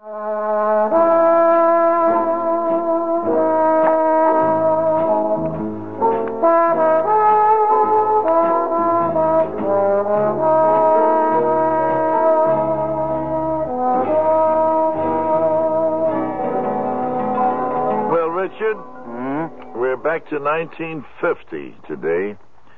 We're back to 1950 today.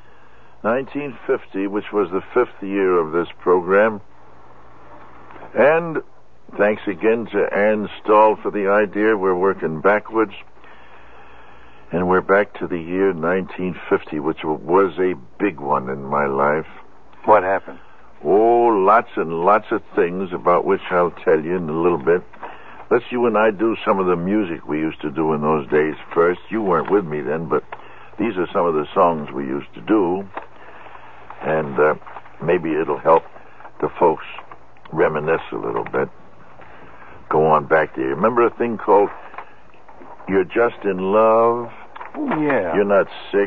1950, which was the 5th year of this program. And thanks again to Ann Stahl for the idea. We're working backwards. And we're back to the year 1950, which was a big one in my life. What happened? Oh, lots and lots of things about which I'll tell you in a little bit. Let's you and I do some of the music we used to do in those days first. You weren't with me then, but these are some of the songs we used to do. And maybe it'll help the folks reminisce a little bit. Go on back there. Remember a thing called You're Just in Love? Oh, yeah. You're Not Sick?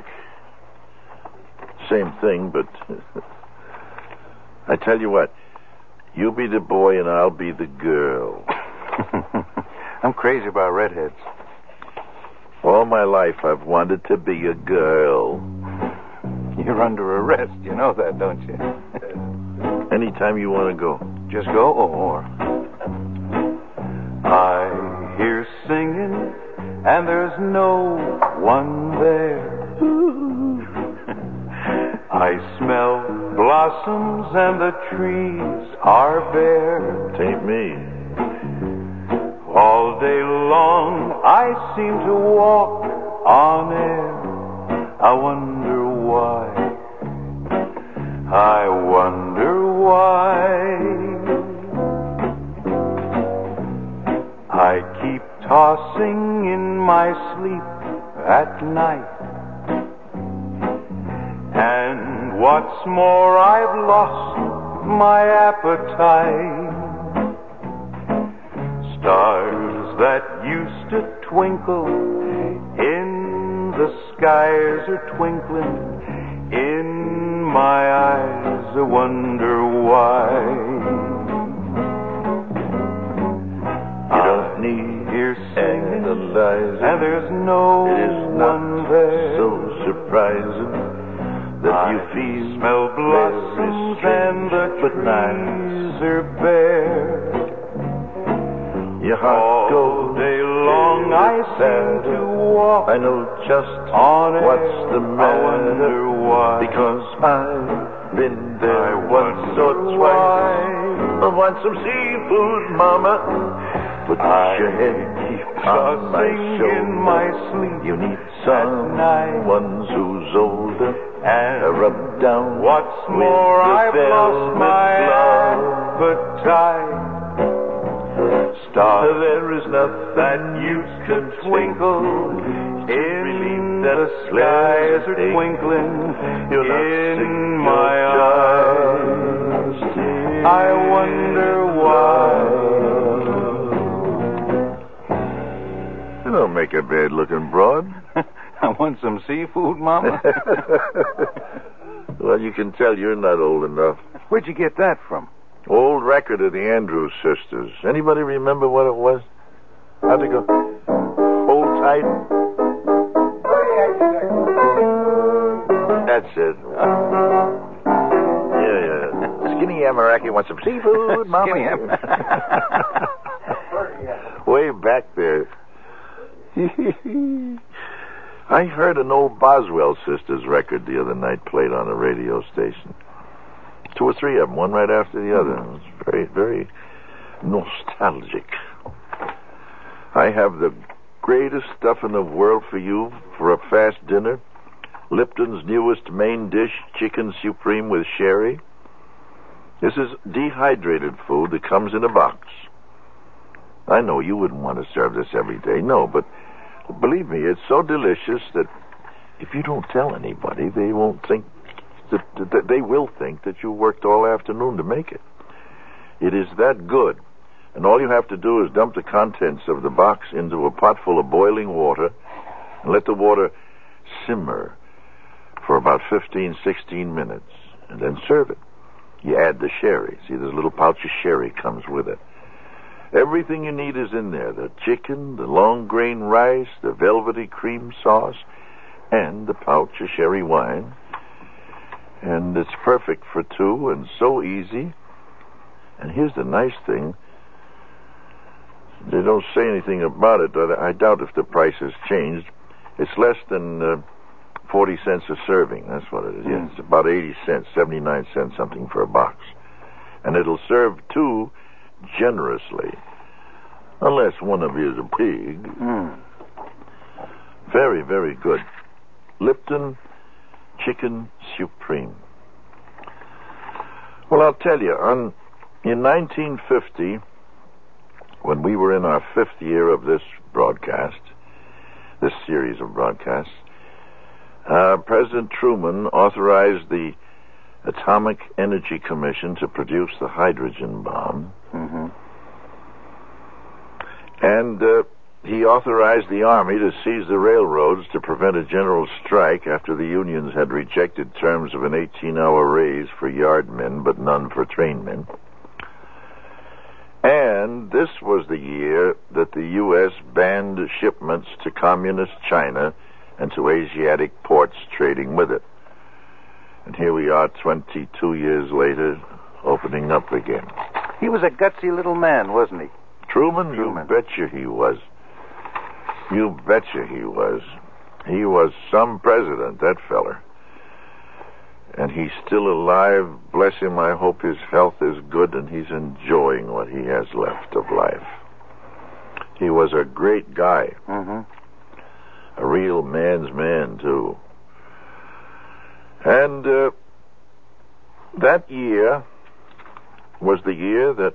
Same thing, but I tell you what. You be the boy and I'll be the girl. I'm crazy about redheads. All my life I've wanted to be a girl. You're under arrest. You know that, don't you? Anytime you want to go. Just go, or... I hear singing, and there's no one there. I smell blossoms, and the trees are bare. Tain't me. All day long I seem to walk on air. I wonder why. I wonder why. I keep tossing in my sleep at night. And what's more, I've lost my appetite. Stars that used to twinkle in the skies are twinkling in my eyes. I wonder why. You don't need hear singing, analyzing, and there's no it is not one there. so surprising that you feel smell blossoms and the trees are bare. Your heart all goes day long I seem to walk. I know just on what's the matter. I wonder why. Because I've been there I once or wonder twice. I want some seafood, Mama. Put your head on my shoulder. In my sleep. You need someone who's older. And rub down. What's with more, the I've lost my appetite. Star, there is nothing that used to twinkle in the skies are twinkling in my eyes. I wonder why. You don't make a bad-looking broad. I want some seafood, Mama. Well, you can tell you're not old enough. Where'd you get that from? Old record of the Andrews Sisters. Anybody remember what it was? How'd it go? Hold tight. That's it. Yeah. Skinny Amaraki wants some seafood, Mama. Way back there. I heard an old Boswell Sisters record the other night played on a radio station. 2 or 3 of them, one right after the other. It was very, very nostalgic. I have the greatest stuff in the world for you for a fast dinner. Lipton's newest main dish, chicken supreme with sherry. This is dehydrated food that comes in a box. I know you wouldn't want to serve this every day, no, but believe me, it's so delicious that if you don't tell anybody, they won't think that they will think that you worked all afternoon to make it. It is that good. And all you have to do is dump the contents of the box into a pot full of boiling water and let the water simmer for about 15, 16 minutes, and then serve it. You add the sherry. See, there's a little pouch of sherry comes with it. Everything you need is in there. The chicken, the long grain rice, the velvety cream sauce, and the pouch of sherry wine. And it's perfect for two and so easy. And here's the nice thing. They don't say anything about it, but I doubt if the price has changed. It's less than 40 cents a serving. That's what it is. Yeah, it's about 80 cents, 79 cents something for a box. And it'll serve two generously. Unless one of you is a pig. Very, very good. Lipton Chicken Supreme. Well, I'll tell you, in 1950, when we were in our 5th year of this broadcast, this series of broadcasts, President Truman authorized the Atomic Energy Commission to produce the hydrogen bomb. And he authorized the Army to seize the railroads to prevent a general strike after the unions had rejected terms of an 18-hour raise for yardmen, but none for trainmen. And this was the year that the U.S. banned shipments to communist China and to Asiatic ports trading with it. And here we are 22 years later, opening up again. He was a gutsy little man, wasn't he? Truman? You betcha he was. You betcha he was. He was some president, that feller. And he's still alive. Bless him, I hope his health is good and he's enjoying what he has left of life. He was a great guy. A real man's man, too. And that year was the year that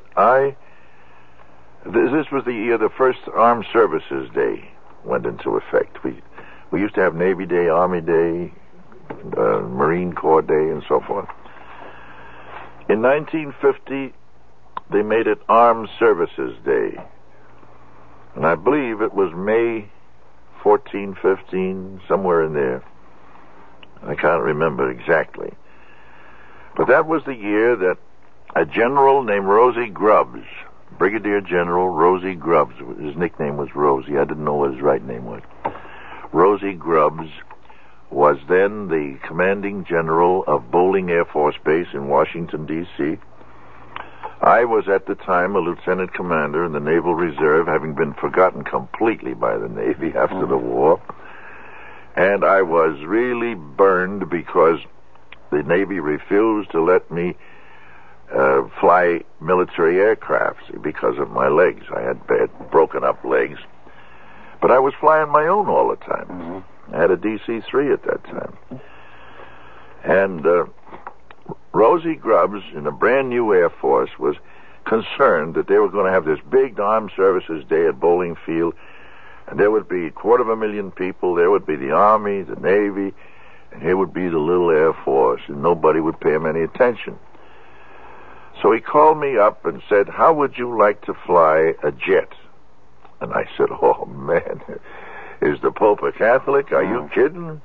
this was the year the first Armed Services Day went into effect. We used to have Navy Day, Army Day, Marine Corps Day, and so forth. In 1950, they made it Armed Services Day. And I believe it was May 14, 15, somewhere in there. I can't remember exactly. But that was the year that a general named Rosie Grubbs, Brigadier General Rosie Grubbs, his nickname was Rosie, I didn't know what his right name was. Rosie Grubbs was then the commanding general of Bolling Air Force Base in Washington, D.C. I was at the time a lieutenant commander in the Naval Reserve, having been forgotten completely by the Navy after the war. And I was really burned because the Navy refused to let me fly military aircraft because of my legs. I had bad, broken up legs. But I was flying my own all the time. I had a DC-3 at that time. And Rosie Grubbs, in a brand new Air Force, was concerned that they were going to have this big Armed Services Day at Bolling Field, and there would be 250,000 people. There would be the Army, the Navy, and here would be the little Air Force, and nobody would pay him any attention. So he called me up and said, "How would you like to fly a jet?" And I said, "Oh, man, is the Pope a Catholic? Are you kidding?"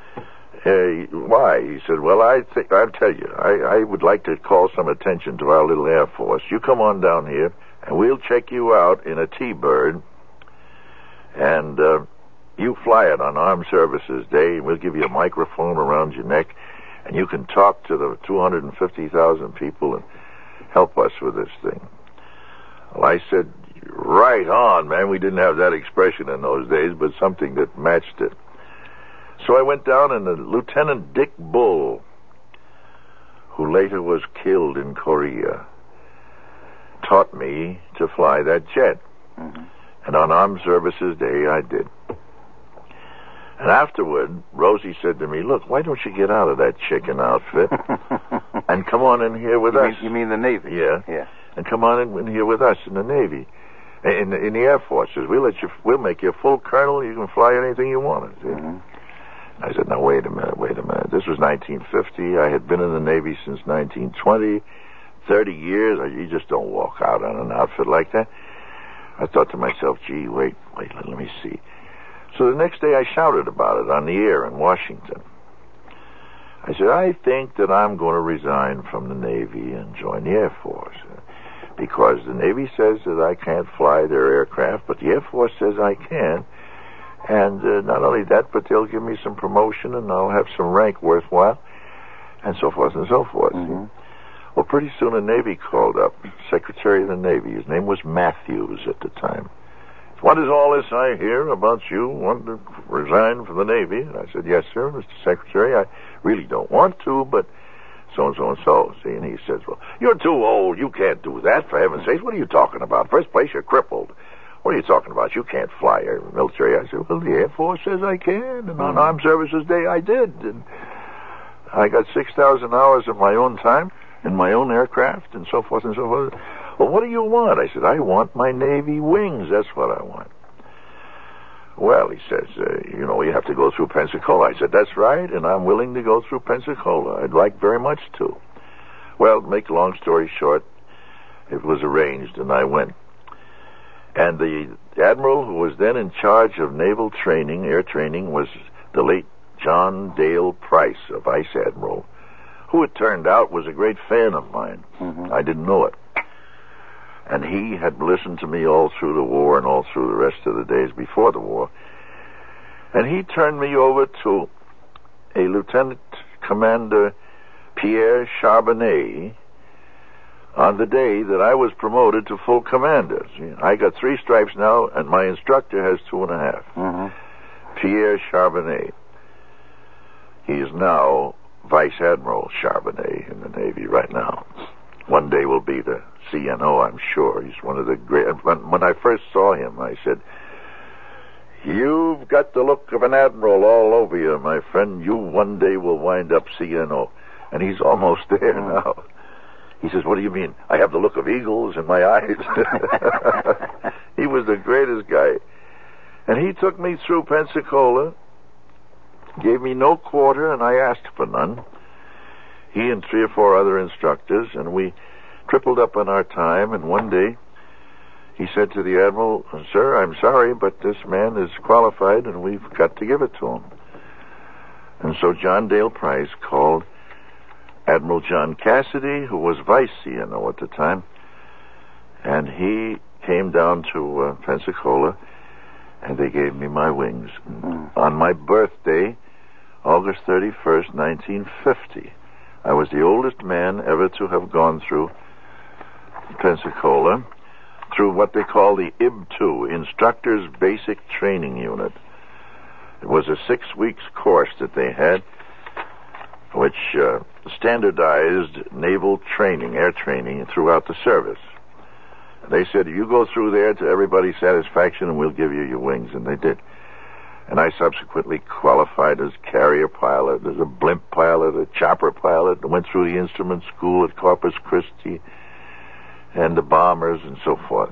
Why? He said, "Well, I'll tell you, I would like to call some attention to our little Air Force. You come on down here, and we'll check you out in a T-Bird, and you fly it on Armed Services Day, and we'll give you a microphone around your neck, and you can talk to the 250,000 people and help us with this thing." Well, I said, "Right on, man." We didn't have that expression in those days, but something that matched it. So I went down, and Lieutenant Dick Bull, who later was killed in Korea, taught me to fly that jet. And on Armed Services Day, I did. And afterward, Rosie said to me, "Look, why don't you get out of that chicken outfit and come on in here with us?" You mean the Navy? Yeah. And come on in here with us in the Navy, in the Air Forces. We'll make you a full colonel. You can fly anything you want. I said, "Now, wait a minute. This was 1950. I had been in the Navy since 1920, 30 years. You just don't walk out on an outfit like that." I thought to myself, gee, wait, let me see. So the next day I shouted about it on the air in Washington. I said, "I think that I'm going to resign from the Navy and join the Air Force. because the Navy says that I can't fly their aircraft, but the Air Force says I can. And not only that, but they'll give me some promotion, and I'll have some rank worthwhile, and so forth and so forth. Mm-hmm. Well, pretty soon the Navy called up, Secretary of the Navy. His name was Matthews at the time. What is all this I hear about you wanting to resign from the Navy? And I said, yes, sir, Mr. Secretary. I really don't want to, but so-and-so and so. See, and he says, well, you're too old. You can't do that, for heaven's sakes. What are you talking about? First place, you're crippled. What are you talking about? You can't fly a military. I said, well, the Air Force says I can, and on Armed Services Day I did. And I got 6,000 hours of my own time in my own aircraft and so forth and so forth. Well, what do you want? I said, I want my Navy wings. That's what I want. Well, he says, you have to go through Pensacola. I said, that's right, and I'm willing to go through Pensacola. I'd like very much to. Well, to make a long story short, it was arranged, and I went. And the admiral who was then in charge of naval training, air training, was the late John Dale Price, a vice admiral, who it turned out was a great fan of mine. Mm-hmm. I didn't know it. And he had listened to me all through the war and all through the rest of the days before the war. And he turned me over to a Lieutenant Commander Pierre Charbonnet on the day that I was promoted to full commander. See, I got 3 stripes now, and my instructor has 2.5. Mm-hmm. Pierre Charbonnet. He is now Vice Admiral Charbonnet in the Navy right now. One day will be the CNO, I'm sure. He's one of the great... When I first saw him, I said, you've got the look of an admiral all over you, my friend. You one day will wind up CNO. And he's almost there now. He says, what do you mean? I have the look of eagles in my eyes. He was the greatest guy. And he took me through Pensacola, gave me no quarter, and I asked for none. He and 3 or 4 other instructors, and we tripled up on our time, and one day he said to the admiral, sir, I'm sorry, but this man is qualified, and we've got to give it to him. And so John Dale Price called Admiral John Cassidy, who was vice CNO at the time, and he came down to Pensacola, and they gave me my wings. On my birthday, August 31st, 1950, I was the oldest man ever to have gone through Pensacola, through what they call the IB-2, Instructor's Basic Training Unit. It was a 6 weeks course that they had, which standardized naval training, air training, throughout the service. They said, you go through there to everybody's satisfaction and we'll give you your wings, and they did. And I subsequently qualified as carrier pilot, as a blimp pilot, a chopper pilot, and went through the instrument school at Corpus Christi, and the bombers and so forth.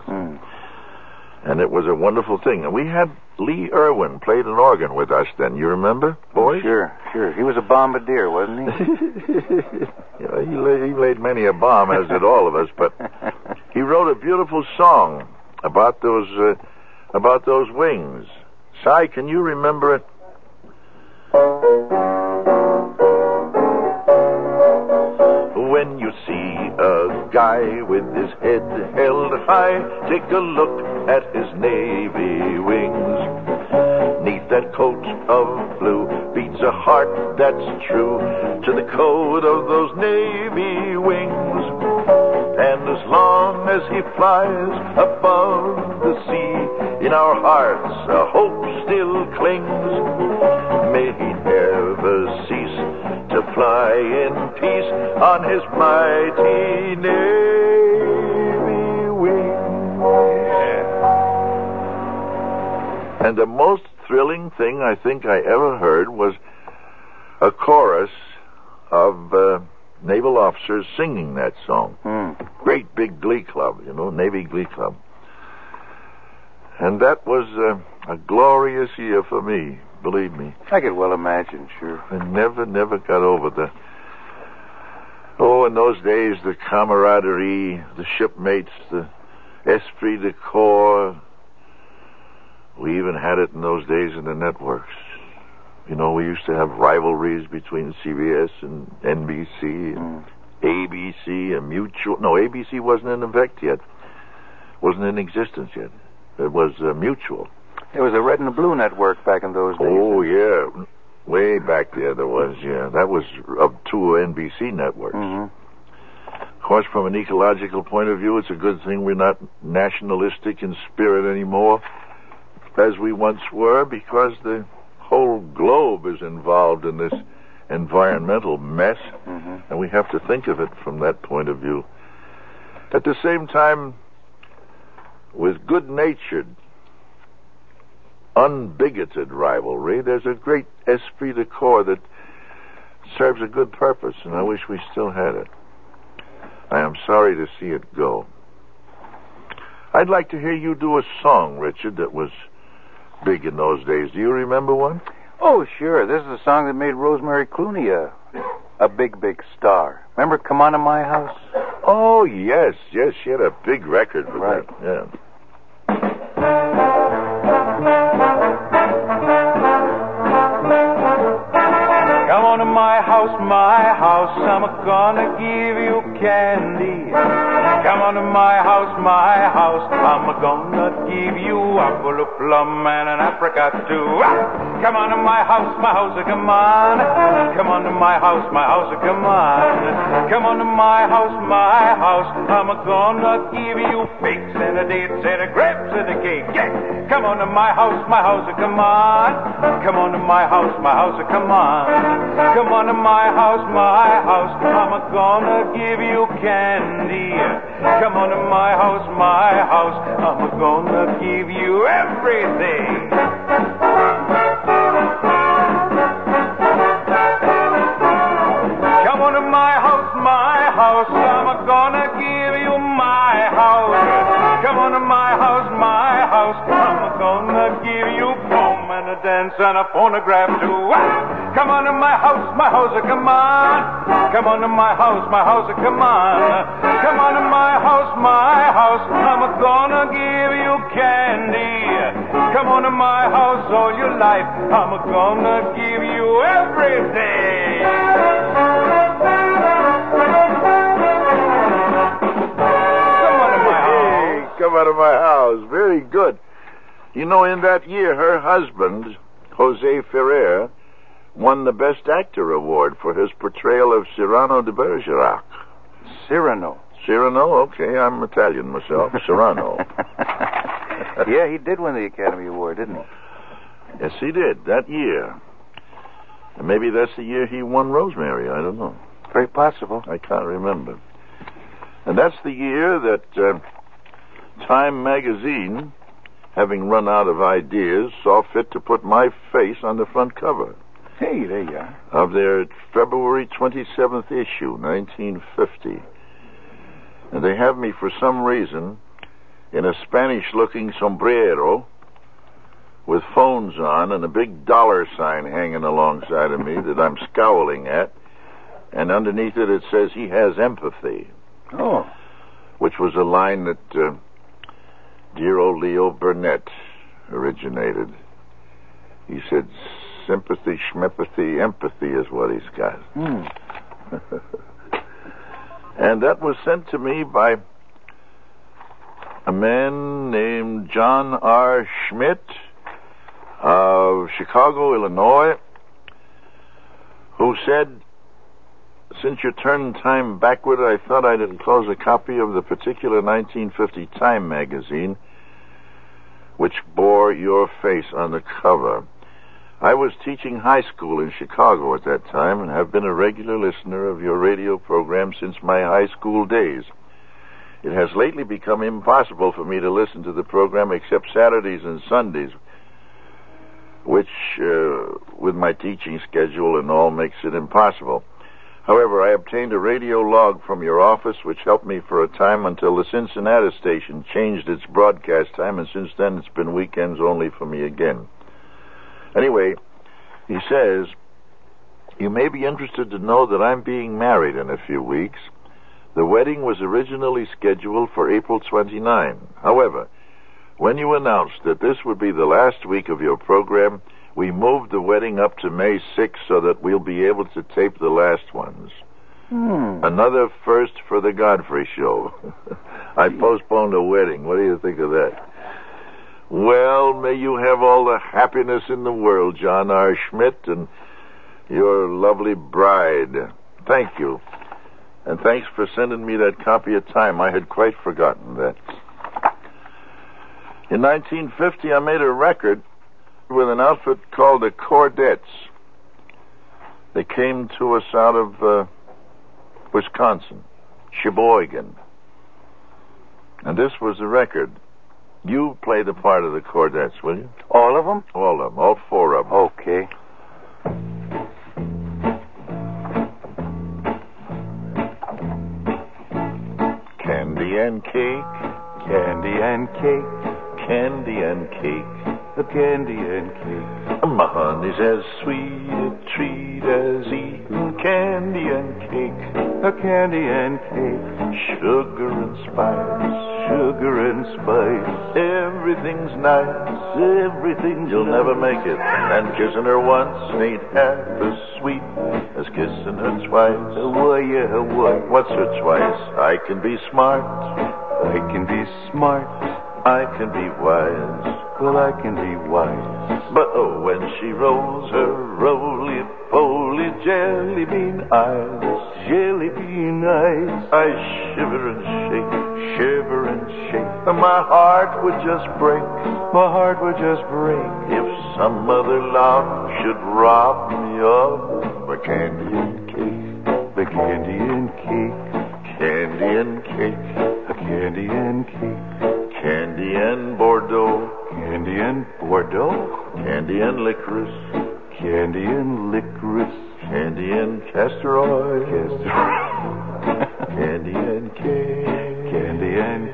And it was a wonderful thing. And we had Lee Irwin played an organ with us then. You remember, boys? Sure. He was a bombardier, wasn't he? Yeah, he laid many a bomb, as did all of us. But he wrote a beautiful song about those wings. Si, can you remember it? When you see a guy with his head held high, take a look at his navy wings. Neath that coat of blue beats a heart that's true to the code of those navy wings. And as long as he flies above the sea, in our hearts a hope still clings. May he never cease to fly in peace on his mighty navy wings. Yeah. And the most thrilling thing I think I ever heard was a chorus of naval officers singing that song. Great big glee club, Navy glee club. And that was a glorious year for me, believe me. I could well imagine, sure. I never got over in those days, the camaraderie, the shipmates, the esprit de corps. We even had it in those days in the networks. We used to have rivalries between CBS and NBC. ABC, a Mutual. No, ABC wasn't in effect yet. Wasn't in existence yet. It was Mutual. There was a red and a blue network back in those days. Oh, yeah. Way back there was, yeah. That was up to NBC networks. Mm-hmm. Of course, from an ecological point of view, it's a good thing we're not nationalistic in spirit anymore, as we once were, because the whole globe is involved in this environmental mess, and we have to think of it from that point of view. At the same time, with good-natured, unbigoted rivalry, there's a great esprit de corps that serves a good purpose, and I wish we still had it. I am sorry to see it go. I'd like to hear you do a song, Richard, that was big in those days. Do you remember one? Oh, sure. This is a song that made Rosemary Clooney a big, big star. Remember Come On to My House? Oh, yes. Yes, she had a big record with that. Yeah. Come on to my house, I'm gonna give you candy. Come on to my house, I'm gonna give you apple, a plum, and an apricot too. Come on to my house, come on. Come on to my house, come on. Come on to my house, I'm gonna give you figs and a dates and a grapes and a cake. Yeah. Come on to my house, come on. Come on to my house, come on. Come on to my house, I'm gonna give you candy. Come on to my house, I'm gonna give you everything. Come on to my house, I'm gonna give you my house. Come on to my house, I'm gonna give you boom and a dance and a phonograph too. Come on to my house, come on. Come on to my house, come on. Come on to my house, I'm gonna give you candy. Come on to my house all your life, I'm gonna give you everything. Come out of my house. Very good. You know, in that year, her husband, Jose Ferrer, won the Best Actor award for his portrayal of Cyrano de Bergerac. Cyrano. Cyrano? Okay, I'm Italian myself. Cyrano. Yeah, he did win the Academy Award, didn't he? Yes, he did, that year. And maybe that's the year he won Rosemary. I don't know. Very possible. I can't remember. And that's the year that Time magazine, having run out of ideas, saw fit to put my face on the front cover. Hey, there you are. Of their February 27th issue, 1950. And they have me, for some reason, in a Spanish-looking sombrero with phones on and a big dollar sign hanging alongside of me that I'm scowling at. And underneath it, it says, he has empathy. Oh. Which was a line that dear old Leo Burnett originated. He said, sympathy, schmempathy, empathy is what he's got. And that was sent to me by a man named John R. Schmidt of Chicago, Illinois, who said, since you turned time backward, I thought I'd enclose a copy of the particular 1950 Time magazine, which bore your face on the cover. I was teaching high school in Chicago at that time and have been a regular listener of your radio program since my high school days. It has lately become impossible for me to listen to the program except Saturdays and Sundays, which, with my teaching schedule and all, makes it impossible. However, I obtained a radio log from your office, which helped me for a time until the Cincinnati station changed its broadcast time, and since then it's been weekends only for me again. Anyway, he says, you may be interested to know that I'm being married in a few weeks. The wedding was originally scheduled for April 29. However, when you announced that this would be the last week of your program, we moved the wedding up to May 6th so that we'll be able to tape the last ones. Another first for the Godfrey Show. I postponed a wedding. What do you think of that? Well, may you have all the happiness in the world, John R. Schmidt, and your lovely bride. Thank you. And thanks for sending me that copy of Time. I had quite forgotten that. In 1950, I made a record with an outfit called the Chordettes. They came to us out of Wisconsin, Sheboygan. And this was the record. You play the part of the Chordettes, will you? All of them? All of them, all four of them. Okay. Candy and cake, Candy and cake, candy and cake. a candy and cake. My honey's as sweet a treat as eating candy and cake. A candy and cake, Sugar and spice, sugar and spice. everything's nice. Everything's You'll nice. never make it. And kissing her once ain't half as sweet as kissing her twice. Why? What's her twice? I can be smart. I can be smart. I can be wise. Well, I can be wise. But oh, when she rolls her roly-poly jelly bean eyes, Jelly bean eyes. I shiver and shake, and my heart would just break My heart would just break. if some other love should rob me of my candy and cake. The candy and cake, Candy and cake, a candy and cake, candy and Bordeaux, candy and Bordeaux, candy and licorice, candy and licorice, candy and castor oil, castor, candy and cake, candy and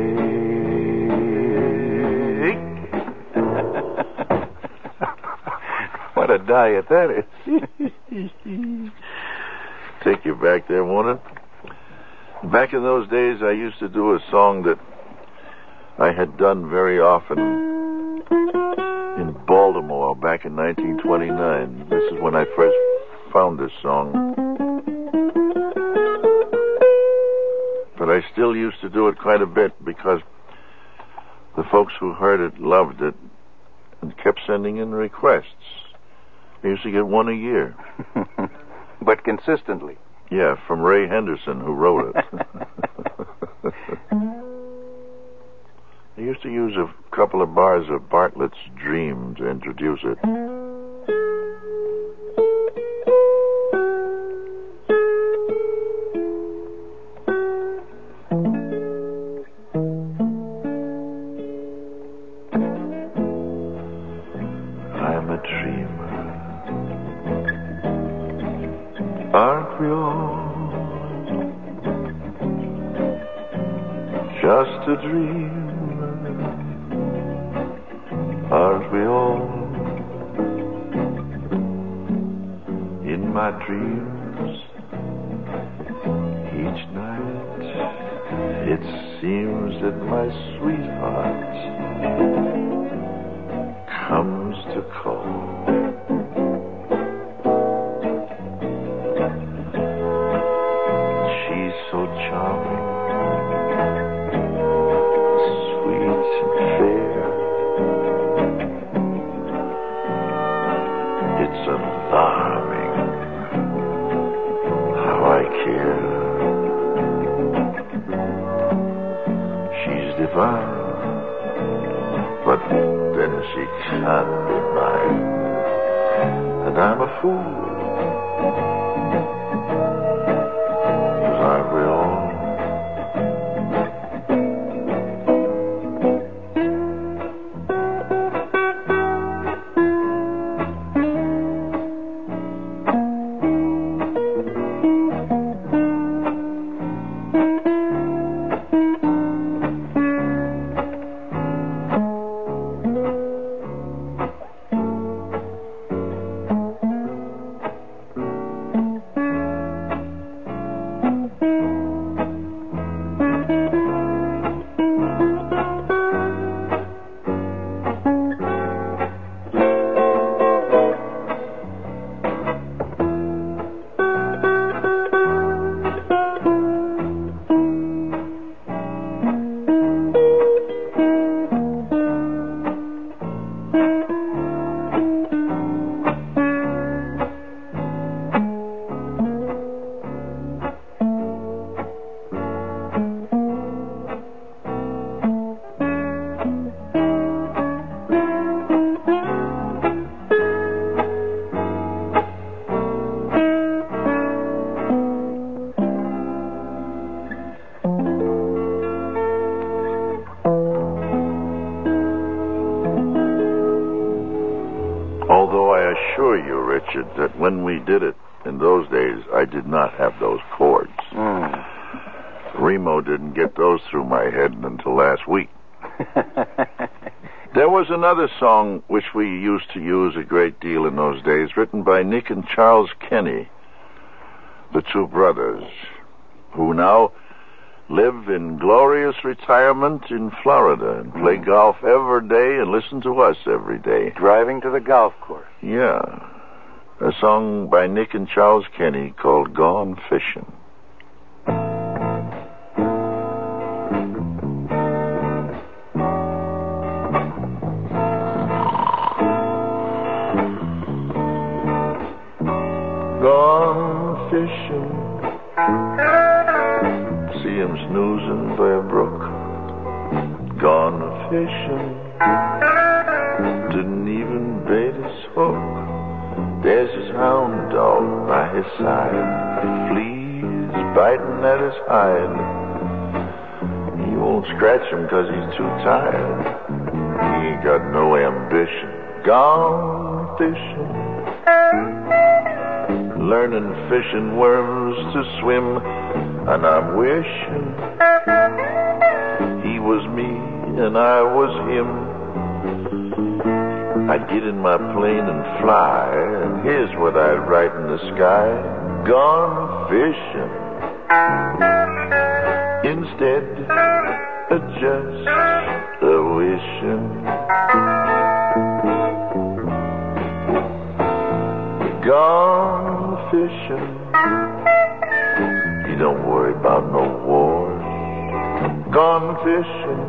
cake. What a diet that is. Take you back there, won't it? Back in those days, I used to do a song that I had done very often in Baltimore back in 1929. This is when I first found this song. But I still used to do it quite a bit because the folks who heard it loved it and kept sending in requests. I used to get one a year. But consistently. Yeah, from Ray Henderson, who wrote it. I used to use a couple of bars of Bartlett's Dream to introduce it. I'm a dreamer. Aren't we all? Just a dream. Aren't we all? In my dreams, each night, it seems that my sweetheart comes to call. She's so charming, sweet and fair. It's alarming how I care. She's divine, but then she can't be mine, and I'm a fool. 'Cause aren't we all? assure you, Richard, that when we did it in those days, I did not have those chords. Remo didn't get those through my head until last week. There was another song which we used to use a great deal in those days, written by Nick and Charles Kenny, the two brothers, who now live in glorious retirement in Florida and play golf every day and listen to us every day. Driving to the golf course. Yeah. A song by Nick and Charles Kenny called Gone Fishing. Gone fishing, see him snoozing by a brook. Gone fishing, didn't even bait his hook. There's his hound dog by his side, fleas biting at his hide. He won't scratch him 'cause he's too tired. He ain't got no ambition. Gone fishing, learning fish and worms to swim, and I'm wishing he was me and I was him. I'd get in my plane and fly, and here's what I'd write in the sky: gone fishing. Instead of just a wishing. Gone fishing. He don't worry about no wars. Gone fishing.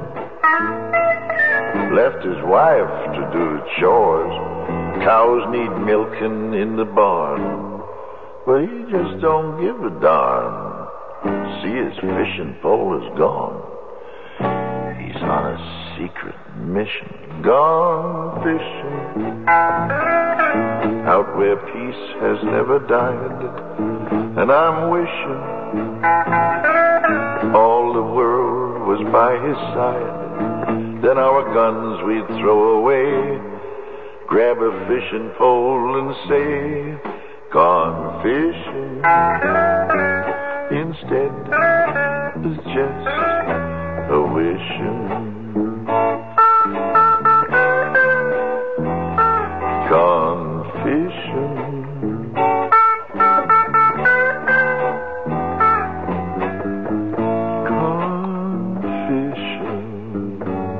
Left his wife to do the chores. Cows need milking in the barn, but he just don't give a darn. See, his fishing pole is gone. He's on a secret mission. Gone fishing. Out where peace has never died. And I'm wishing all the world was by his side. Then our guns we'd throw away, grab a fishing pole and say, gone fishing. Instead, it's just a wishing. Gone fishing. Gone fishing.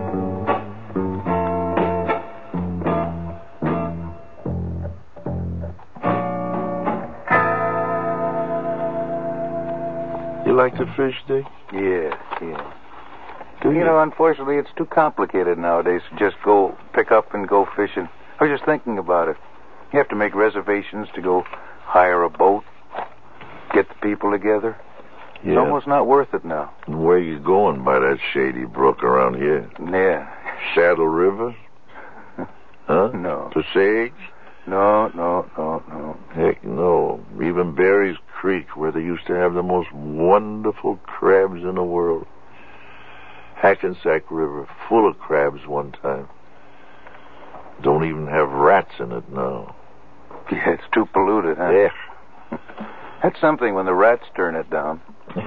You like to fish, Dick? Yeah. You know, unfortunately, it's too complicated nowadays to just go pick up and go fishing. I was just thinking about it. You have to make reservations to go hire a boat, get the people together. Yeah. It's almost not worth it now. And where you going by that shady brook around here? Yeah. Saddle River? Huh? No. Passaic? No. Heck no. Even Barry's Creek, where they used to have the most wonderful crabs in the world. Hackensack River, full of crabs one time. Don't even have rats in it now. Yeah, it's too polluted, huh? Yeah. That's something when the rats turn it down.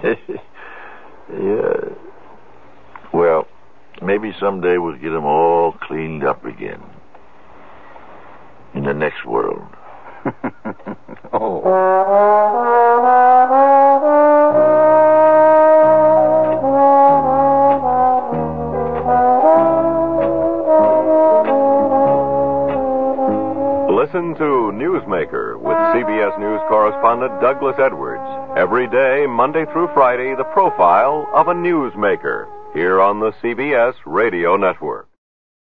Yeah. Well, maybe someday we'll get them all cleaned up again. In the next world. Oh. Listen to Newsmaker with CBS News correspondent Douglas Edwards. Every day, Monday through Friday, the profile of a newsmaker here on the CBS Radio Network.